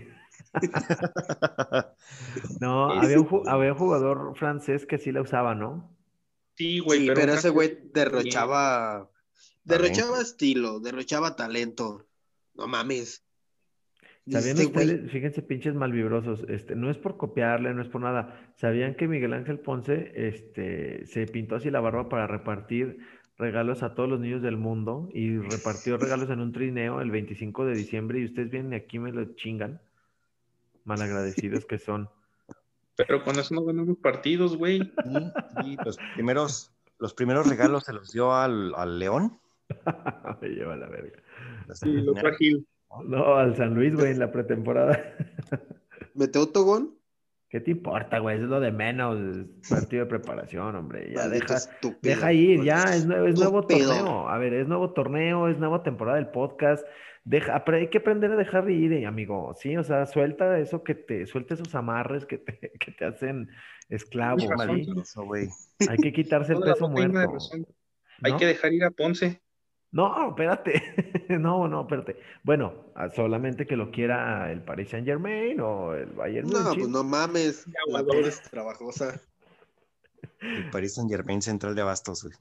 No, había un, ju- Este, había un jugador francés que sí la usaba, ¿no? sí, güey, Sí, pero un pero ese francés güey bien. derrochaba, derrochaba Talento. estilo, derrochaba talento. No mames. ¿Sabían Este güey, ustedes, fíjense, pinches malvibrosos, este, no es por copiarle, no es por nada. ¿Sabían que Miguel Ángel Ponce, este, se pintó así la barba para repartir regalos a todos los niños del mundo y repartió regalos en un trineo el veinticinco de diciembre y ustedes vienen aquí y me lo chingan? Malagradecidos que son. Pero con eso no ganamos partidos, güey. Y, y los primeros, los primeros regalos se los dio al, al León, Me lleva la verga. la Y lo semifinal, frágil. ¿no? No, al San Luis, güey, en la pretemporada. mete autogón. ¿Qué te importa, güey? Es lo de menos. Es partido de preparación, hombre. Ya Maldito deja, deja estúpido, ir, maldito ya es nuevo, es nuevo estúpido. torneo. A ver, es nuevo torneo, es nueva temporada del podcast. Deja, pero hay que aprender a dejar ir, eh, amigo. Sí, o sea, suelta eso que te, suelta esos amarres que te, que te hacen Tienes esclavo, Qué razón, ¿sí? sí. maldito, güey. Hay que quitarse el Toda la peso boca llena de muerto, razón. Hay que ¿no? dejar ir a Ponce. No, espérate. No, no, espérate. Bueno, ah, solamente que lo quiera el Paris Saint-Germain o el Bayern No, pues Múnich. no mames. De La aguador. pones trabajosa. El Paris Saint Germain Central de Abastos, güey.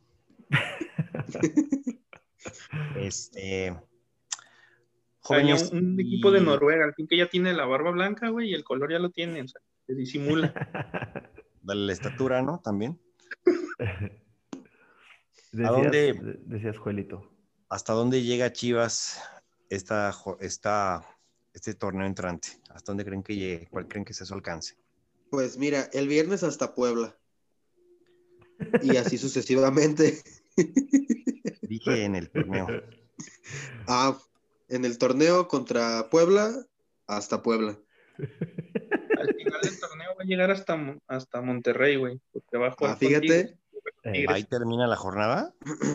Este, Traía un, jóvenes un equipo de y Noruega, al fin que ya tiene la barba blanca, güey, y el color ya lo tiene, o sea, se disimula. dale la estatura, ¿no? También. ¿A Decías, dónde, de- decías, Juelito. hasta dónde llega Chivas esta, jo- esta, este torneo entrante? ¿Hasta dónde creen que llegue? ¿Cuál creen que sea su alcance? Pues mira, el viernes hasta Puebla. Y así sucesivamente. Dije en el torneo. Ah, en el torneo contra Puebla, hasta Puebla. Al final del torneo va a llegar hasta, Mon- hasta Monterrey, güey, porque va a Ah, jugar con Tigres. fíjate. Eh, Ahí Tigres, termina la jornada.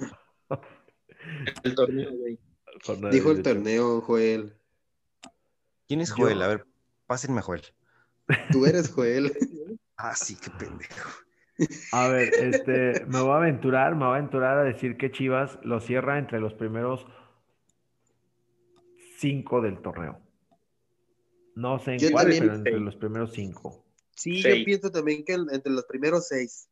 el torneo, güey. jornada de Dijo el dieciocho. torneo, Joel. ¿Quién es Joel? A Yo, ver, pásenme a Joel. Tú eres Joel. Ah, sí, qué pendejo. a ver, este, me voy a aventurar, me voy a aventurar a decir que Chivas lo cierra entre los primeros cinco del torneo. No sé en Yo cuál, también, pero entre Seis. los primeros cinco. sí, yo Seis. pienso también que en- entre los primeros seis.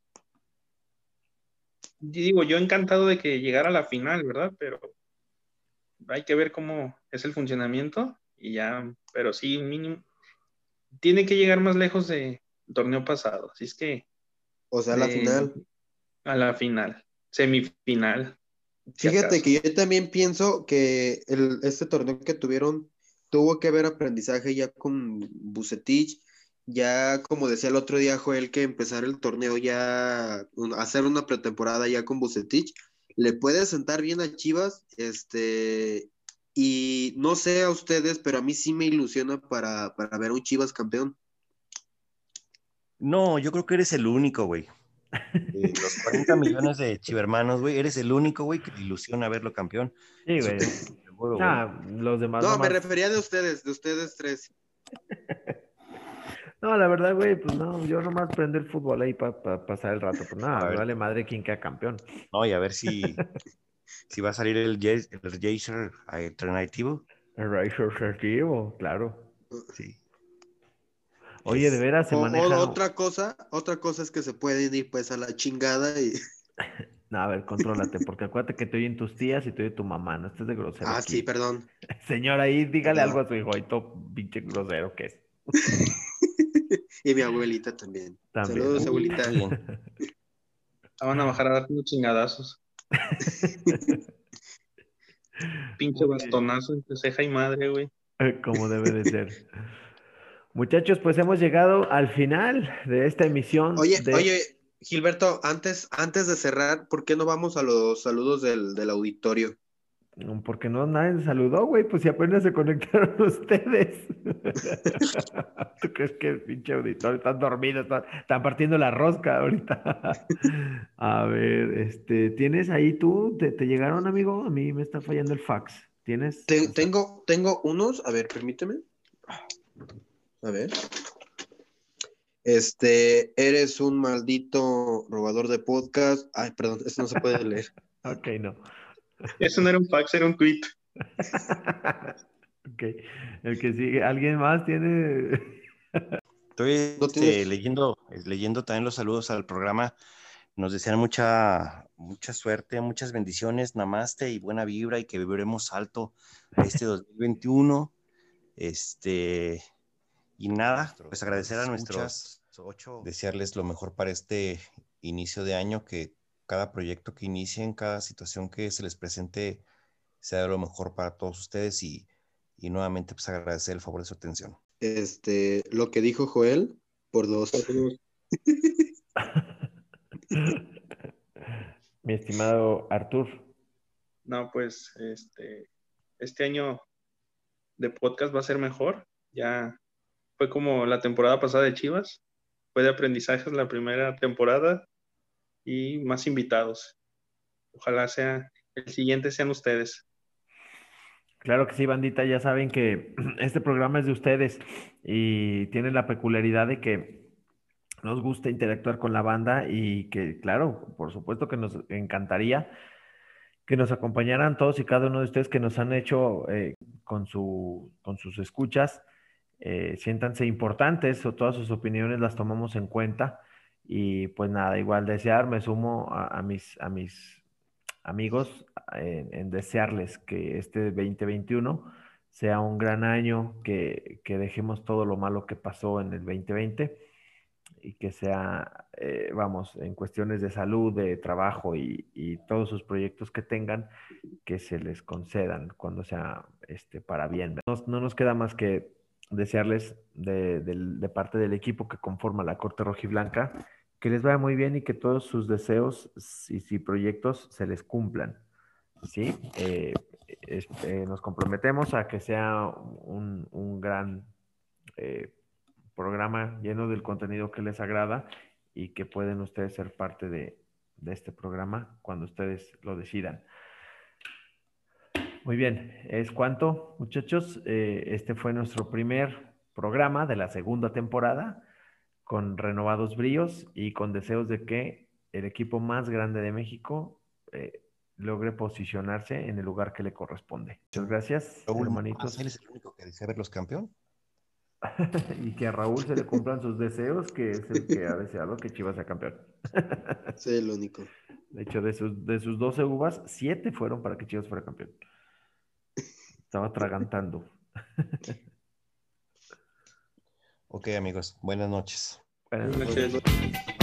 Digo, yo encantado de que llegara a la final, ¿verdad? Pero hay que ver cómo es el funcionamiento y ya, pero sí, mínimo, tiene que llegar más lejos de torneo pasado, así es que O sea, la de, final. a la final, semifinal, si Fíjate acaso. que yo también pienso que el, este torneo que tuvieron tuvo que haber aprendizaje ya con Vucetich, ya como decía el otro día Joel, que empezar el torneo ya, un- hacer una pretemporada ya con Vucetich, le puede sentar bien a Chivas, este, y no sé a ustedes, pero a mí sí me ilusiona para, para ver un Chivas campeón. No, yo creo que eres el único, güey. De los cuarenta millones de chivermanos, güey, eres el único, güey, que te ilusiona verlo campeón. Sí, Eso te güey. lo aseguro, güey. Nah, los demás No, me nomás. refería de ustedes, de ustedes tres. No, la verdad, güey, pues no, yo nomás prendo el fútbol ahí para pasar el rato. Pues nada, A me ver, vale madre quién queda campeón. no, y a ver si, si va a salir el, Jace- el Jacer alternativo. El Racer Sergio, claro. Sí. Oye, de Es, veras se O, o maneja. otra cosa, otra cosa es que se pueden ir pues a la chingada y... No, a ver, contrólate, porque acuérdate que te oyen tus tías y te oye tu mamá, no estés de grosero Ah, sí, aquí. perdón, Señor, ahí dígale algo perdón. a su hijo, ahí todo pinche grosero que es. Y mi abuelita también. También, Saludos, ¿no? uh, está abuelita. bien. Ah, van a bajar a dar unos chingadazos, pinche Muy bien. bastonazo entre ceja y madre, güey. Eh, Como debe de ser. Muchachos, pues hemos llegado al final de esta emisión Oye, de... oye, Gilberto, antes, antes de cerrar, ¿por qué no vamos a los saludos del, del auditorio? Mm, porque no, nadie nos saludó, güey, pues si apenas se conectaron ustedes. ¿Tú crees que el pinche auditorio están dormidos, están, están partiendo la rosca ahorita? A ver, este, ¿tienes ahí tú? ¿Te, te llegaron, amigo? A mí me está fallando el fax. ¿Tienes? Te- O sea, tengo, tengo unos, a ver, permíteme. A ver. Este, eres un maldito robador de podcast. Ay, perdón, esto no se puede leer. ok, no. Eso no era un fax, era un tweet. Ok, el que sigue, ¿alguien más tiene? Estoy ¿No este, tienes? leyendo, leyendo también los saludos al programa. Nos desean mucha, mucha suerte, muchas bendiciones, namaste y buena vibra y que viviremos alto este dos mil veintiuno. Este, y nada, pues agradecer a nuestros ocho, desearles lo mejor para este inicio de año, que cada proyecto que inicien, cada situación que se les presente sea lo mejor para todos ustedes y, y nuevamente pues agradecer el favor de su atención. Este, lo que dijo Joel, por dos. Mi estimado Artur. No, pues este, este año de podcast va a ser mejor. Ya fue como la temporada pasada de Chivas. Fue de aprendizajes la primera temporada y más invitados. Ojalá sea el siguiente sean ustedes. Claro que sí, bandita, ya saben que este programa es de ustedes y tiene la peculiaridad de que nos gusta interactuar con la banda y que, claro, por supuesto que nos encantaría que nos acompañaran todos y cada uno de ustedes que nos han hecho eh, con su, con sus escuchas. Eh, siéntanse importantes o todas sus opiniones las tomamos en cuenta. Y pues nada, igual desear, me sumo a, a mis, a mis amigos en, en desearles que este dos mil veintiuno sea un gran año, que, que dejemos todo lo malo que pasó en el dos mil veinte y que sea, eh, vamos, en cuestiones de salud, de trabajo y, y todos sus proyectos que tengan, que se les concedan cuando sea este, para bien. No, no nos queda más que desearles de, de, de parte del equipo que conforma la Corte Rojiblanca que les vaya muy bien y que todos sus deseos y, y proyectos se les cumplan. ¿Sí? Eh, es, eh, nos comprometemos a que sea un, un gran eh, programa lleno del contenido que les agrada y que pueden ustedes ser parte de, de este programa cuando ustedes lo decidan. Muy bien, es cuanto, muchachos. Eh, este fue nuestro primer programa de la segunda temporada con renovados bríos y con deseos de que el equipo más grande de México eh, logre posicionarse en el lugar que le corresponde. Muchas gracias, Raúl, hermanitos. ¿él es el único que desea verlos campeón? Y que a Raúl se le cumplan sus deseos, que es el que ha deseado que Chivas sea campeón. Soy el único. De hecho, de sus, de sus doce uvas, siete fueron para que Chivas fuera campeón. Estaba atragantando. Ok, amigos, buenas noches. Buenas Buenas noches. noches.